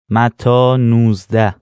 متی 19.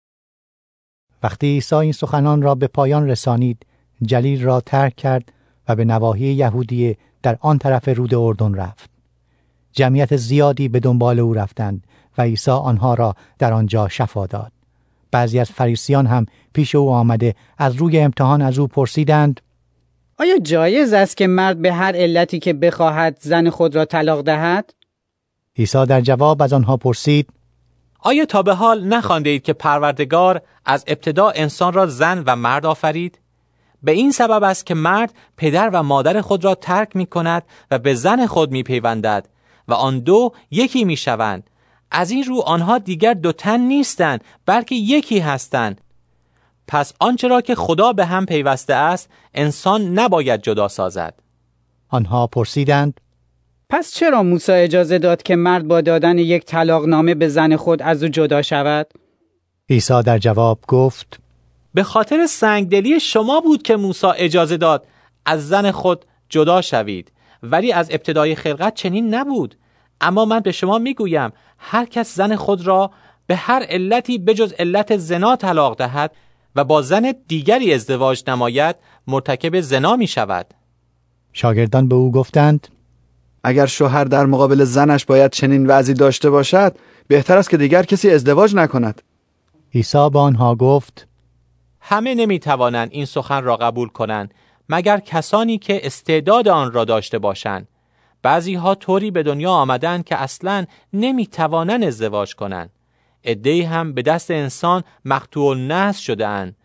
وقتی عیسی این سخنان را به پایان رسانید، جلیل را ترک کرد و به نواحی یهودیه در آن طرف رود اردن رفت. جمعیت زیادی به دنبال او رفتند و عیسی آنها را در آنجا شفا داد. بعضی از فریسیان هم پیش او آمده از روی امتحان از او پرسیدند: آیا جایز است که مرد به هر علتی که بخواهد زن خود را طلاق دهد؟ عیسی در جواب از آنها پرسید: آیا تا به حال نخواندید که پروردگار از ابتدا انسان را زن و مرد آفرید؟ به این سبب است که مرد پدر و مادر خود را ترک می کند و به زن خود می پیوندد و آن دو یکی می شوند. از این رو آنها دیگر دو تن نیستند بلکه یکی هستند. پس آنچه را که خدا به هم پیوسته است انسان نباید جدا سازد. آنها پرسیدند: پس چرا موسی اجازه داد که مرد با دادن یک طلاقنامه به زن خود از او جدا شود؟ عیسی در جواب گفت: به خاطر سنگدلی شما بود که موسی اجازه داد از زن خود جدا شوید، ولی از ابتدای خلقت چنین نبود. اما من به شما میگویم هر کس زن خود را به هر علتی بجز علت زنا طلاق دهد و با زن دیگری ازدواج نماید مرتکب زنا می شود. شاگردان به او گفتند: اگر شوهر در مقابل زنش باید چنین وضعی داشته باشد، بهتر است که دیگر کسی ازدواج نکند. عیسی به آنها گفت: همه نمیتوانند این سخن را قبول کنند مگر کسانی که استعداد آن را داشته باشند. بعضی ها طوری به دنیا آمدند که اصلاً نمیتوانند ازدواج کنند. عده‌ای هم به دست انسان مقطوع النسل شده اند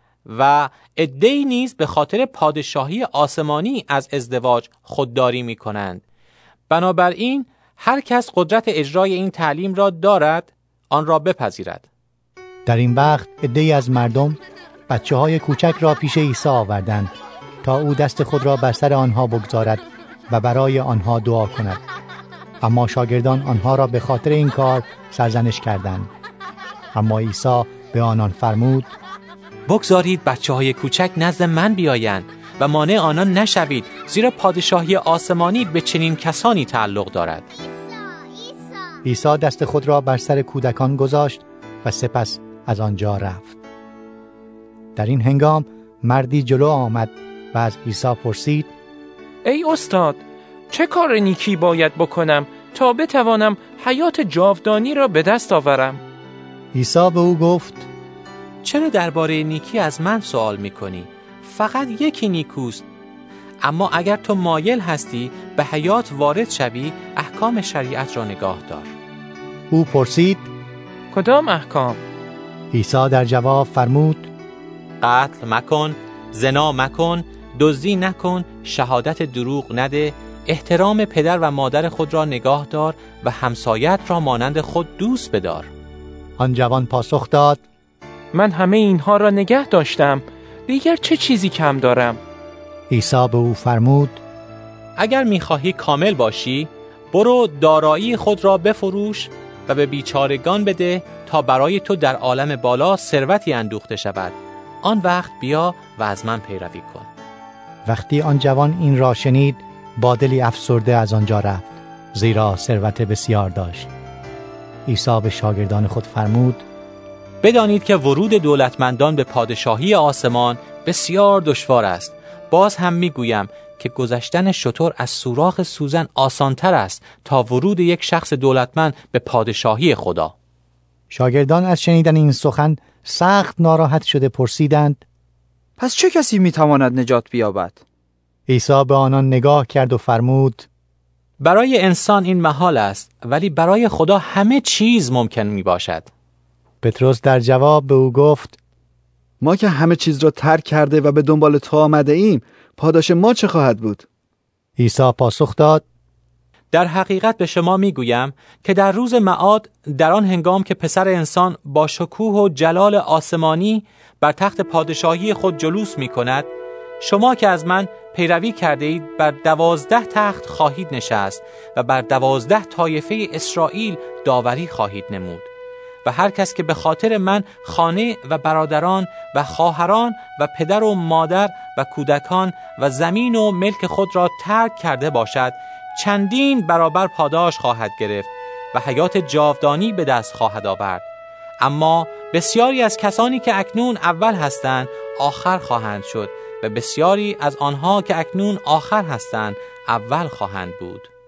و عده‌ای نیز به خاطر پادشاهی آسمانی از ازدواج خودداری می کنند. بنابراین هر کس قدرت اجرای این تعلیم را دارد آن را بپذیرد. در این وقت عده‌ای از مردم بچه‌های کوچک را پیش عیسی آوردند تا او دست خود را بر سر آنها بگذارد و برای آنها دعا کند. اما شاگردان آنها را به خاطر این کار سرزنش کردند. اما عیسی به آنان فرمود: بگذارید بچه‌های کوچک نزد من بیایند و مانع آنان نشوید، زیرا پادشاهی آسمانی به چنین کسانی تعلق دارد. عیسی دست خود را بر سر کودکان گذاشت و سپس از آنجا رفت. در این هنگام مردی جلو آمد و از عیسی پرسید: ای استاد، چه کار نیکی باید بکنم تا بتوانم حیات جاودانی را به دست آورم؟ عیسی به او گفت: چرا درباره نیکی از من سوال می‌کنی؟ فقط یکی نیکوست. اما اگر تو مایل هستی به حیات وارد شوی، احکام شریعت را نگاه دار. او پرسید: کدام احکام؟ عیسی در جواب فرمود: قتل مکن، زنا مکن، دزدی نکن، شهادت دروغ نده، احترام پدر و مادر خود را نگاه دار و همسایت را مانند خود دوست بدار. آن جوان پاسخ داد: من همه اینها را نگه داشتم، دیگر چه چیزی کم دارم؟ عیسی به او فرمود: اگر می‌خواهی کامل باشی، برو دارایی خود را بفروش و به بیچارگان بده تا برای تو در عالم بالا ثروتی اندوخته شود. آن وقت بیا و از من پیروی کن. وقتی آن جوان این را شنید، با دلی افسرده از آنجا رفت، زیرا ثروت بسیار داشت. عیسی به شاگردان خود فرمود: بدانید که ورود دولتمندان به پادشاهی آسمان بسیار دشوار است. باز هم میگویم که گذشتن شتر از سوراخ سوزن آسانتر است تا ورود یک شخص دولتمند به پادشاهی خدا. شاگردان از شنیدن این سخن سخت ناراحت شده پرسیدند: پس چه کسی میتواند نجات بیابد؟ عیسی به آنان نگاه کرد و فرمود: برای انسان این محال است، ولی برای خدا همه چیز ممکن می باشد. پتروس در جواب به او گفت: ما که همه چیز را ترک کرده و به دنبال تو آمده ایم، پاداش ما چه خواهد بود؟ عیسی پاسخ داد: در حقیقت به شما میگویم که در روز معاد، در آن هنگام که پسر انسان با شکوه و جلال آسمانی بر تخت پادشاهی خود جلوس می کند، شما که از من پیروی کرده اید بر 12 تخت خواهید نشست و بر 12 طایفه اسرائیل داوری خواهید نمود. و هر کس که به خاطر من خانه و برادران و خواهران و پدر و مادر و کودکان و زمین و ملک خود را ترک کرده باشد، چندین برابر پاداش خواهد گرفت و حیات جاودانی به دست خواهد آورد. اما بسیاری از کسانی که اکنون اول هستند آخر خواهند شد و بسیاری از آنها که اکنون آخر هستند اول خواهند بود.